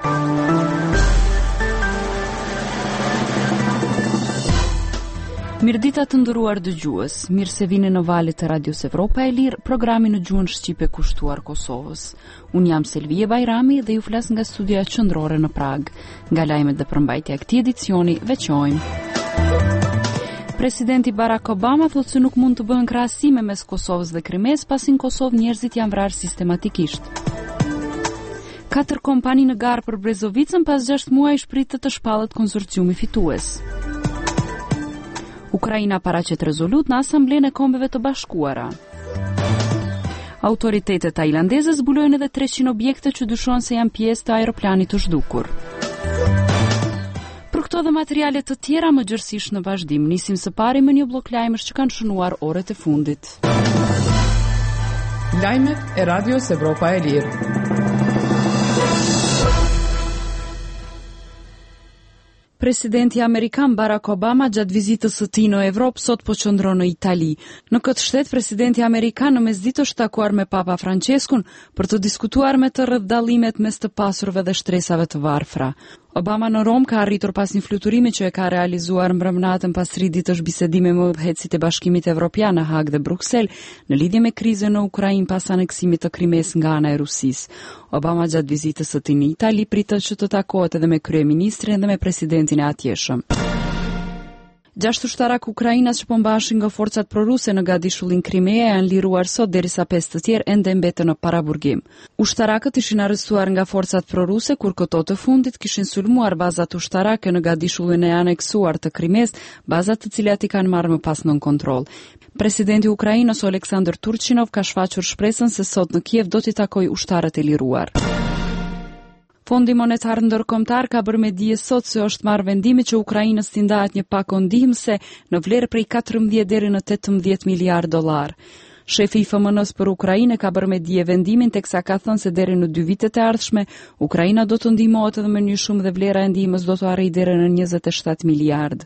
Mirdita të nderuar dëgjues, mirë se vini në valët e Radios Evropa e Lirë, programi në gjuhën shqipe kushtuar Kosovës. Unë jam Selvie Bajrami dhe ju flas nga studia qendrore në Prag. Nga lajmet dhe përmbajtja e këtij edicioni veçojmë. Presidenti Barack Obama thotë se nuk mund të bëhen krahasime mes Kosovës dhe Krimes, pasi në Kosovë njerëzit janë vrarë sistematikisht. 4 kompani në garë për Brezovicën pas 6 muaj shpritet të shpallet konsorciumi fitues. Ukraina paraqet rezolut në Asamblenë e Kombeve të Bashkuara. Autoritetet tajlandeze zbulojnë edhe 300 objekte që dyshohen se janë pjesë të aeroplanit të zhdukur. Për këto dhe materiale të tjera më gjërësisht në vazhdim, nisim së pari me një blok lajmësh që kanë shënuar orët e fundit. Lajmet e Radios Evropa e Lirë. Presidenti Amerikan Barack Obama gjatë vizitës së tij në Evropë sot po qëndron në Itali. Në këtë shtet, presidenti Amerikan në mesditë është takuar me Papa Franceskun për të diskutuar me të rreth dallimet mes të pasurve dhe shtresave të varfra. Obama në Rom ka arritur pas një fluturimi që e ka realizuar mbrëmnatën pas ditësh bisedime me udhëheqësit e Bashkimit Evropian në Hag dhe Bruksel në lidhje me krizën në Ukrainë pas aneksimit të Krimes nga ana e Rusisë. Obama gjatë vizitës së tij në Itali pritet që të takohet edhe me kryeministrin dhe me presidentin e atjeshëm. 6 ushtarak ukrainas që po mbaheshin nga forcat proruse në gadishullin Krimea janë liruar sot derisa 5 të tjerë ende mbeten në paraburgim. Ushtarakët ishin arrestuar nga forcat proruse kur këto të fundit kishin sulmuar bazat ushtarake në gadishullin e aneksuar të Krimes, bazat të cilat i kanë marrë më pas nën kontroll. Presidenti i Ukrainës Oleksandr Turchinov ka shfaqur shpresën se sot në Kiev do t'i takojë ushtarët e liruar. Fondi Monetar Ndërkombëtar ka bërë me dije sot se është marrë vendimi që Ukrainës t'i ndahet një pakon ndihmëse në vlerë prej 14 deri në 18 miliard dollar. Shefi i FMN-s për Ukrainë ka bërë me dije vendimin teksa ka thënë se deri në 2 vitet e ardhshme Ukraina do të ndihmohet edhe me një shumë dhe vlera e ndihmës do të arrijë deri në 27 miliard.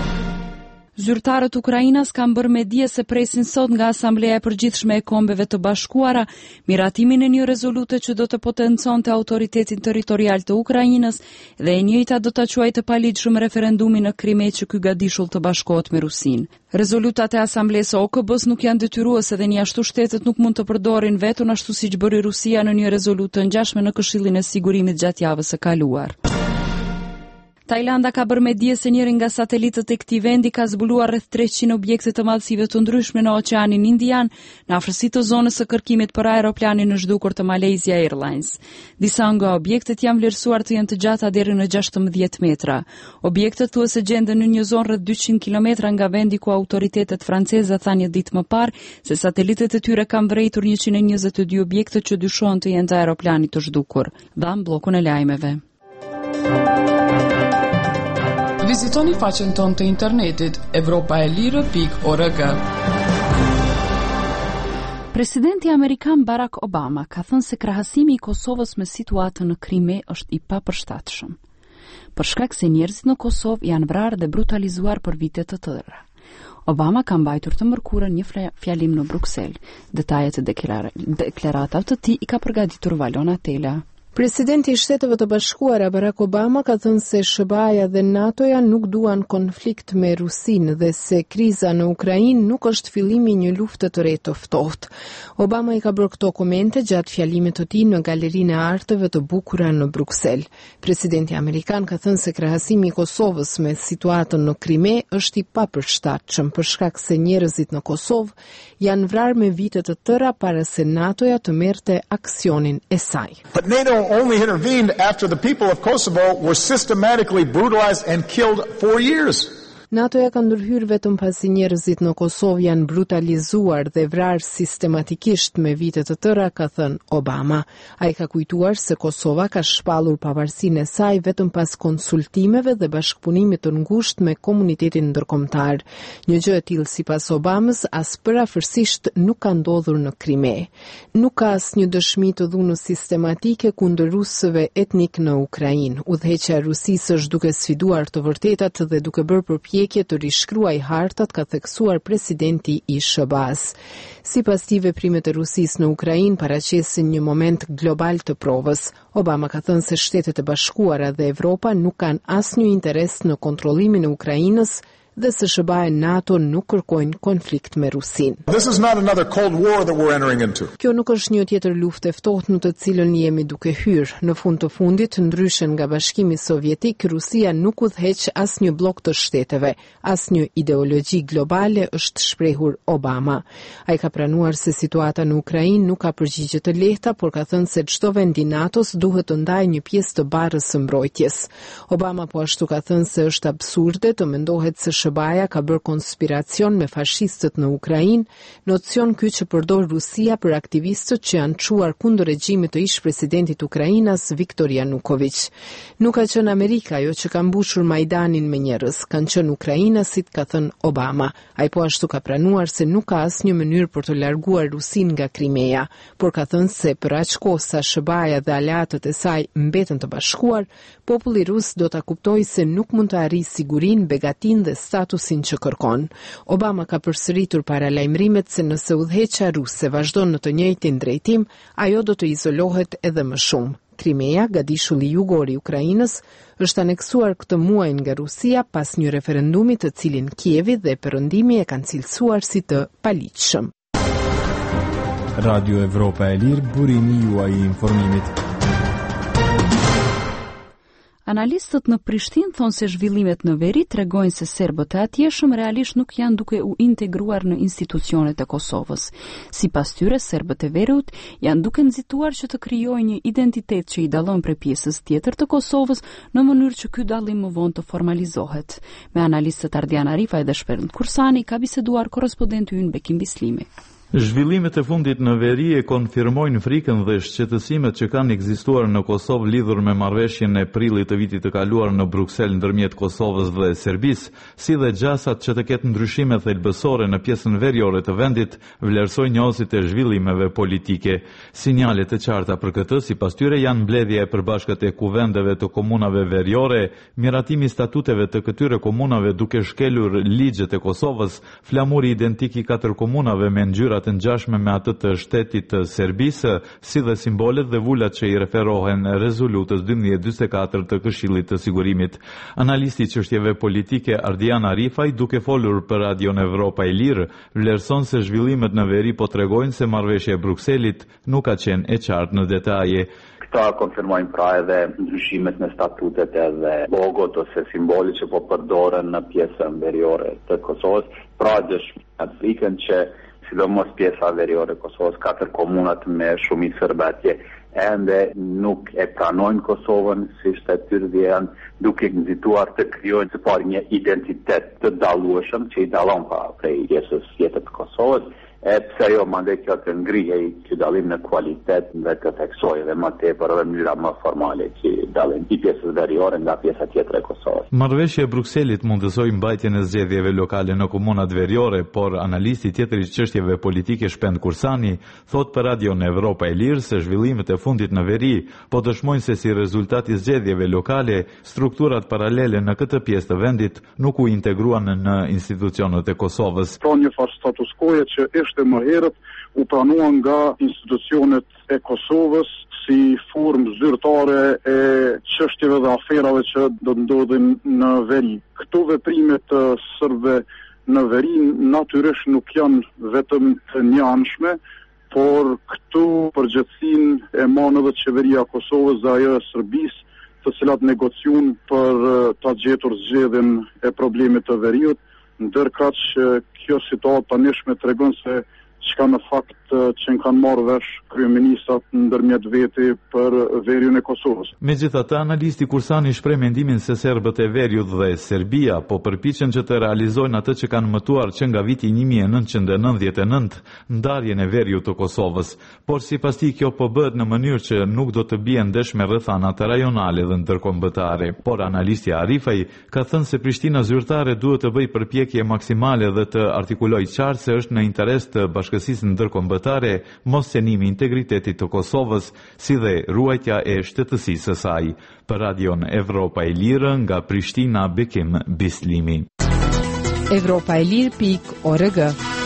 Zyrtarët Ukrainas kanë bërë me dije se presin sot nga Asambleja e Përgjithshme e Kombeve të Bashkuara miratimin e një rezolute që do të potenconte autoritetin territorial të Ukrainës dhe e njëjta do ta quajë të paligjshëm referendumin në Krime që ky gadishull të bashkohet me Rusinë. Rezolutat e Asamblesë OKB-s nuk janë detyruese dhe një ashtu shtetet nuk mund të përdorin vetën ashtu siç bëri Rusia në një rezolutë të ngjashme në Këshillin e Sigurimit gjatë javës së kaluar. Tajlanda ka bërë me dije se njëri nga satelitët e këtij vendi ka zbuluar rreth 300 objekte të madhësive të ndryshme në Oqeanin Indian, në afërsi të zonës së kërkimit për aeroplanin në zhdukur të Malaysia Airlines. Disa nga objektet janë vlerësuar të jenë të gjata deri në 16 metra. Objektet thuhet gjenden në një zonë rreth 200 kilometra nga vendi ku autoritetet franceze thanë një ditë më parë se satelitet e tyre kanë vërejtur 122 objekte që dyshohen të jenë të aeroplanit të zhdukur. Dham bllokun e lajmeve. Vizitoni faqen tonë të internetit europaelire.org. Presidenti Amerikan Barack Obama ka thënë se krahasimi i Kosovës me situatën në Krime është i papërshtatshëm. Për shkak se njerëzit në Kosovë janë vrarë dhe brutalizuar për vite të tëra. Obama ka mbajtur të mërkurën një fjalim në Bruksel. Detajet e deklaratave të tij i ka përgatitur Valona Tela. Presidenti i Shteteve të Bashkuara Barack Obama ka thënë se SBA-ja dhe NATO-ja nuk duan konflikt me Rusinë dhe se kriza në Ukrainë nuk është fillimi i një lufte të re të ftohtë. Obama i ka bërë këto komente gjatë fjalimit të tij në Galerinë e Arteve të Bukura në Bruksel. Presidenti amerikan ka thënë se krahasimi i Kosovës me situatën në Krime është i papërshtatshëm për shkak se njerëzit në Kosovë janë vrarë me vite të tëra para se NATO-ja të merrte aksionin e saj. But NATO only intervened after the people of Kosovo were systematically brutalized and killed for years. NATO-ja ka ndërhyrë vetëm pasi njerëzit në Kosovë janë brutalizuar dhe vrarë sistematikisht me vite të tëra, ka thënë Obama. Ai ka kujtuar se Kosova ka shpallur pavarësinë e saj vetëm pas konsultimeve dhe bashkëpunimit të ngushtë me komunitetin ndërkombëtar. Një gjë e tillë sipas Obamës as përafërsisht nuk ka ndodhur në Krime. Nuk ka asnjë dëshmi të dhunës sistematike kundër rusëve etnik në Ukrainë. Udhëheqja e Rusisë është duke sfiduar të vërtetat dhe duke bërë përpjekje përpjekje të rishkruaj hartat, ka theksuar presidenti i SBA-s. Sipas tij, veprimet e Rusisë në Ukrainë paraqesin një moment global të provës. Obama ka thënë se Shtetet e Bashkuara dhe Evropa nuk kanë asnjë interes në kontrollimin e Ukrainës dhe se SBA e NATO nuk kërkojnë konflikt me Rusinë. This is not another Cold War that we're entering into. Kjo nuk është një tjetër luftë e ftohtë në të cilën jemi duke hyrë. Në fund të fundit, ndryshe nga Bashkimi Sovjetik, Rusia nuk udhëheq asnjë blok të shteteve, asnjë ideologji globale, është shprehur Obama. Ai ka pranuar se situata në Ukrainë nuk ka përgjigje të lehta, por ka thënë se çdo vend i NATO-s duhet të ndajë një pjesë të barrës së mbrojtjes. Obama po ashtu ka thënë se është absurde të mendohet se SBA-ja ka bërë konspiracion me fashistët në Ukrainë, nocion ky që përdor Rusia për aktivistët që janë çuar kundër regjimit të ish-presidentit Ukrainas Viktor Yanukovych. Nuk ka qenë Amerika ajo që ka mbushur Majdanin me njerëz, kanë qenë ukrainasit, ka thënë Obama. Ai po ashtu ka pranuar se nuk ka asnjë mënyrë për të larguar Rusinë nga Krimea, por ka thënë se për aq kohë sa SBA-ja dhe aleatët e saj mbeten të bashkuar, populli rus do ta kuptojë se nuk mund të arrijë sigurinë, begatinë dhe statusin që kërkon. Obama ka përsëritur para lajmërimet se nëse udhëheqja ruse vazhdon në të njëjtin drejtim, ajo do të izolohet edhe më shumë. Krimea, gadishulli jugor i Ukrainës, është aneksuar këtë muaj nga Rusia pas një referendumi të cilin Kievi dhe perëndimi e kanë cilësuar si të paligjshëm. Radio Evropa e Lirë, burimi juaj i informimit. Analistët në Prishtinë thonë se zhvillimet në veri tregojnë se serbët e atjeshëm realisht nuk janë duke u integruar në institucionet e Kosovës. Sipas tyre, serbët e veriut janë duke nxituar që të krijojnë një identitet që i dallon prej pjesës tjetër të Kosovës në mënyrë që ky dallim më vonë të formalizohet. Me analistët Ardian Arifaj dhe Shpërnd Kursani ka biseduar korrespondenti ynë Bekim Bislimi. Zhvillimet e fundit në veri e konfirmojnë frikën dhe shqetësimet që kanë ekzistuar në Kosovë lidhur me marrëveshjen e prillit të vitit të kaluar në Bruksel ndërmjet Kosovës dhe Serbisë, si dhe gjasat që të ketë ndryshime thelbësore në pjesën veriore të vendit, vlerësojnë njohësit e zhvillimeve politike. Sinjalet e qarta për këtë, sipas tyre, janë mbledhja e përbashkët e kuvendeve të komunave veriore, miratimi statuteve të këtyre komunave duke shkelur ligjet e Kosovës, flamuri identik i 4 komunave me ngjyra të ngjashme me atë të shtetit të Serbisë, si dhe simbolet dhe vullat që i referohen rezolutës 1244 të Këshillit të Sigurimit. Analisti i çështjeve politike Ardian Arifaj, duke folur për Radion Evropa e Lirë, vlerëson se zhvillimet në veri po tregojnë se marrëveshja e Brukselit nuk ka qenë e qartë në detaje. Këta konfirmojnë pra edhe ndryshimet në statutet edhe logot ose simbolit që po përdoren në pjesën veriore të Kosovës, pra dëshmitat frikën që sidomos pjesa veriore e Kosovës, 4 komunat me shumicë serbe atje, ende nuk e pranojnë Kosovën si shtetyrë dhe janë duke nxituar të krijojnë së pari një identitet të dallueshëm që i dallon prej pjesës tjetër të Kosovës. Pse jo mandej kjo të ngrihej që dallim në kualitet dhe të theksojë dhe më tepër edhe në mënyra më formale që dallim i pjesës veriore nga pjesa tjetër e Kosovës. Marrëveshja e Brukselit mundësoi mbajtjen e zgjedhjeve lokale në komunat veriore, por analisti tjetër i çështjeve politike Shpend Kursani thot për Radion Evropa e Lirë se zhvillimet e fundit në veri po dëshmojnë se si rezultat i zgjedhjeve lokale, strukturat paralele në këtë pjesë të vendit nuk u integruan në institucionet e Kosovës. Pra një farë status quo që ishte më herët u pranuan nga institucionet e Kosovës si formë zyrtare e çështjeve dhe aferave që do ndodhin në veri. Këto veprime të serbëve në veri natyrisht nuk janë vetëm të njanshme, por këtu përgjithësinë e mon edhe qeveria e Kosovës dhe ajo e Serbisë, të cilat negociojnë për ta gjetur zgjedhjen e problemit të veriut, ndërkaq kjo situatë tanishme tregon se çka në fakt që kanë marrë vesh kryeministrat ndërmjet veti për veriun e Kosovës. Megjithatë, analisti Kursani shpreh mendimin se serbët e veriut dhe Serbia po përpiqen që të realizojnë atë që kanë mëtuar që nga viti 1999, ndarjen e veriut të Kosovës, por sipas tij kjo po bëhet në mënyrë që nuk do të bien ndesh me rrethanat rajonale dhe ndërkombëtare. Por analisti Arifaj ka thënë se Prishtina zyrtare duhet të bëjë përpjekje maksimale dhe të artikulojë qartë se është në interes të bashkësisë ndërkombëtare mos cenimi integritetit të Kosovës, si dhe ruajtja e shtetësisë së saj. Për Radion Evropa e Lirë nga Prishtina, Bekim Bislimi. Evropaelir.org.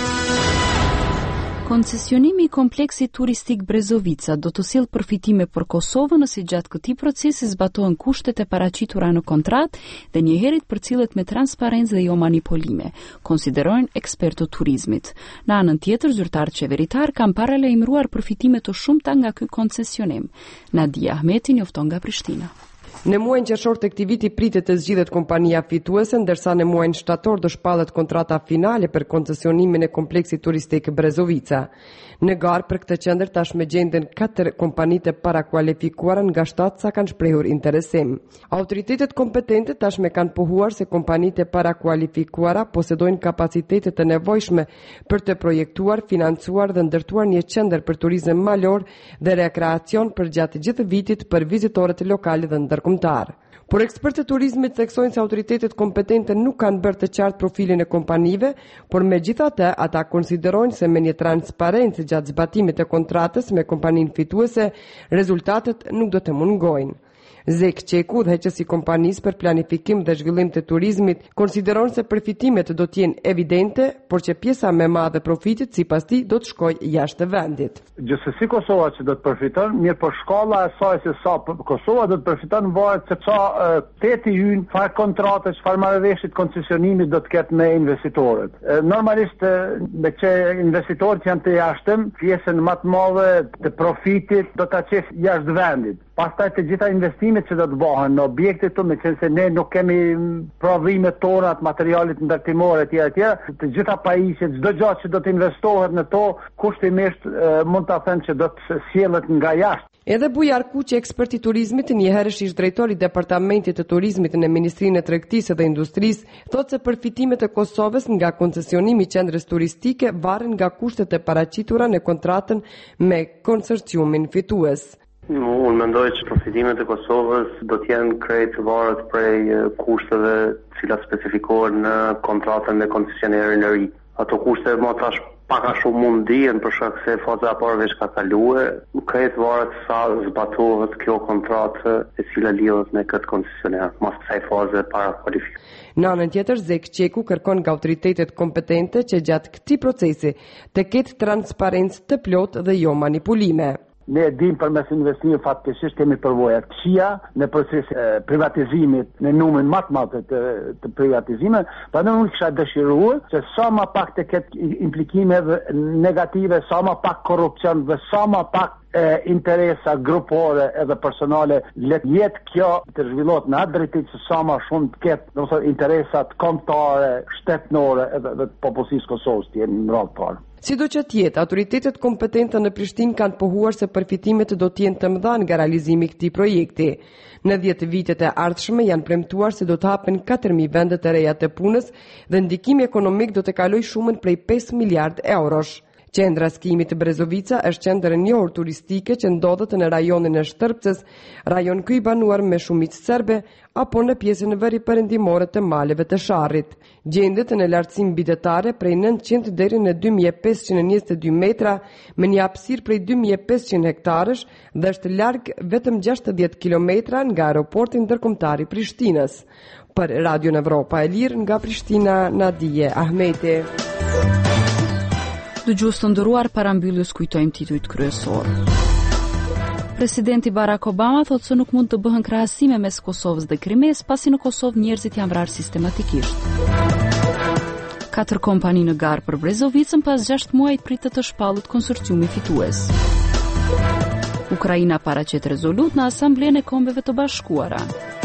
Koncesionimi I kompleksit turistik Brezovica do të sjellë përfitime për Kosovën nëse gjatë këtij procesi zbatohen kushtet e paraqitura në kontratë dhe njëherët përcillet me transparencë dhe jo manipulime, konsiderojnë ekspertët turizmit. Në anën tjetër, zyrtarët qeveritar kanë paralajmëruar përfitime të shumta nga ky koncesionim. Nadia Ahmeti njofton nga Prishtina. Në muajin qershor të këtij viti pritet të zgjidhet kompania fituese, ndërsa në muajin shtator do shpallet kontrata finale për koncesionimin e kompleksit turistik Brezovica. Në garë për këtë qendër tashmë gjenden 4 kompani të parakualifikuara nga 7 sa kanë shprehur interesim. Autoritetet kompetente tashmë kanë pohuar se kompanitë e parakualifikuara posedojnë kapacitete të nevojshme për të projektuar, financuar dhe ndërtuar një qendër për turizëm malor dhe rekreacion për gjatë gjithë vitit për vizitorët lokal dhe ndërkombëtar. Por ekspertët e turizmit theksojnë se autoritetet kompetente nuk kanë bërë të qartë profilin e kompanive, por megjithatë ata konsiderojnë se me një transparencë gjatë zbatimit të kontratës me kompaninë fituese, rezultatet nuk do të mungojnë. Zek Qeku, udhëheqësi I kompanisë për planifikim dhe zhvillim të turizmit, konsideron se përfitimet do të jenë evidente, por që pjesa më e madhe e profitit sipas tij do të shkojë jashtë vendit. Gjithsesi Kosova që do të përfiton, mirë për shkalla e saj se sa Kosova do të përfiton varet se sa teti hyn, çfarë kontrate, çfarë marrëveshje koncesionimit do të ketë me investitorët. Normalisht me që investitorët janë të jashtëm, pjesën më të madhe të profitit do ta çes jashtë vendit. Pastaj të gjitha investimet që do të bëhen në objekte këtu, me qenë se ne nuk kemi provimet tona të materialit ndërtimore etj. Të gjitha pajisjet, çdo gjë që do të investohet në to, kushtimisht mund ta them që do të sjellet nga jashtë. Edhe Bujar Kuqi, ekspert I turizmit, njëherësh ish drejtori I Departamentit të Turizmit në Ministrinë e Tregtisë dhe Industrisë, thotë se përfitimet e Kosovës nga koncesionimi I qendrës turistike varen nga kushtet e paraqitura në kontratën me konsorciumin fitues. Unë mendoj që përfitimet e Kosovës do të jenë krejt varet prej kushteve të cilat specifikohen në kontratën me koncesionerin e ri. Ato kushte më tash pak a shumë mund dihen për shkak se faza e parë veç ka kaluar, krejt varet sa zbatohet kjo kontratë e cila lidhet me këtë koncesioner, mas kësaj faze para kualifikimit. Në anën tjetër, Zek Qeku kërkon nga autoritetet kompetente që gjatë këtij procesi të ketë transparencë të plotë dhe jo manipulime. Ne dim për mes investimit fatkeqësisht kemi përvoja të këqija në proces privatizimit në numrin më të madh të privatizimit, prandaj unë kisha dëshiruar që sa më pak të ketë implikime negative, sa më pak korrupsion dhe sa më pak interesa grupore edhe personale, le të jetë kjo të zhvillohet në atë drejtim se sa më shumë të ketë, domethënë interesat kombëtare, shtetërore edhe të popullsisë Kosovës të jenë në rol parë. Sido që tjetë, autoritetet kompetente në Prishtinë kanë pohuar se përfitimet do të jenë të mëdha nga realizimi I këtij projekti. Në 10 vitet e ardhshme janë premtuar se do të hapen 4.000 vende të reja të punës dhe ndikimi ekonomik do të kalojë shumën prej 5 miliard eurosh. Qendra skimit të Brezovica është qendër e njohur turistike që ndodhet në rajonin e Shtërpcës, rajon ky I banuar me shumicë serbe, apo në pjesën veriperëndimore të maleve të Sharrit. Gjendet në lartësi mbydetare prej 900 deri në 2522 metra, me një hapësirë prej 2500 hektarësh dhe është larg vetëm 60 kilometra nga aeroporti ndërkombëtar I Prishtinës. Për Radio Evropa e Lirë nga Prishtina, Nadia Ahmeti. Dëgjues të nderuar, para mbylljes kujtojmë titujt kryesor. Presidenti Barack Obama thotë se nuk mund të bëhen krahasime mes Kosovës dhe Krimes, pasi në Kosovë njerëzit janë vrarë sistematikisht. 4 kompani në garë për Brezovicën pas 6 muajt pritet të shpallet konsorciumi fitues. Ukraina paraqet rezolut në Asamblenë e Kombeve të Bashkuara.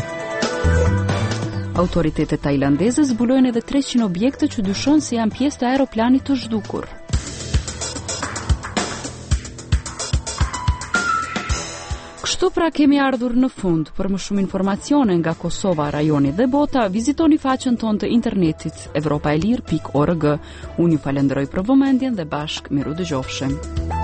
Autoritetet tajlandeze zbulojnë edhe 300 objekte që dyshon se janë pjesë të aeroplanit të zhdukur. Kështu pra kemi ardhur në fund. Për më shumë informacione nga Kosova, rajoni dhe bota, vizitoni faqen tonë të internetit evropaelir.org. Unë ju falenderoj për vëmendjen dhe bashkë miru dëgjofshim.